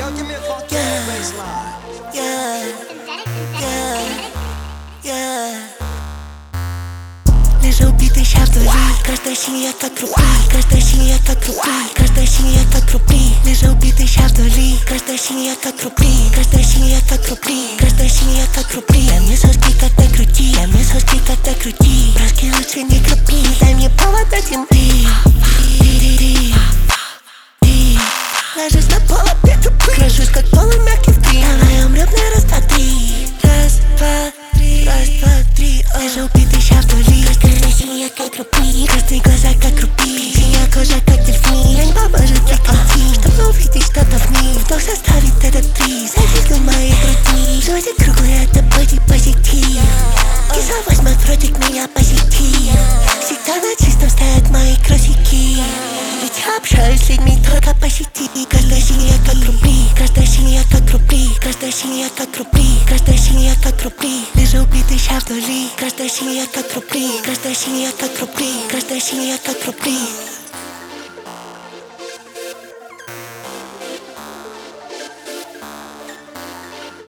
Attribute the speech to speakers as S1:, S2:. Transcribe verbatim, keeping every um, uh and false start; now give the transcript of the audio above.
S1: yeah, yeah, yeah. Лежа убитый ща вдали, каждая синяя как рубли, каждая синяя как рубли, каждая синяя как рубли. Лежа убитый ща вдали, каждая синяя как рубли, каждая синяя как рубли, каждая синяя как рубли. Дай мне соски как на груди, дай мне соски как на груди. Броски лучше не крупи, дай мне повод от земли. Ложусь на пол, опять тупый, крошусь как полумягкий в три. Давай умрем на раз, два, три. Раз, два, три, раз, два, три. Лежа убитый ща вдали, каждая синяя как рубли, каждые глаза как рубли, синяя кожа как дельфин. Я не поможет для картин, чтобы увидеть что-то в них. Вдох составит этот приз, завис на моей груди. Животик круглый, это бодипозитив. Кисловость мой против меня позитив. Всегда на чистом стоят мои кросики. Ведь я общаюсь с людьми только по сети. Каждая синяя как рубли, каждая синяя как рубли, каждая синяя как рубли, каждая синяя как рубли. Лежа убитый ща вдали, каждая синяя как рубли, каждая синяя как рубли, каждая синяя как рубли.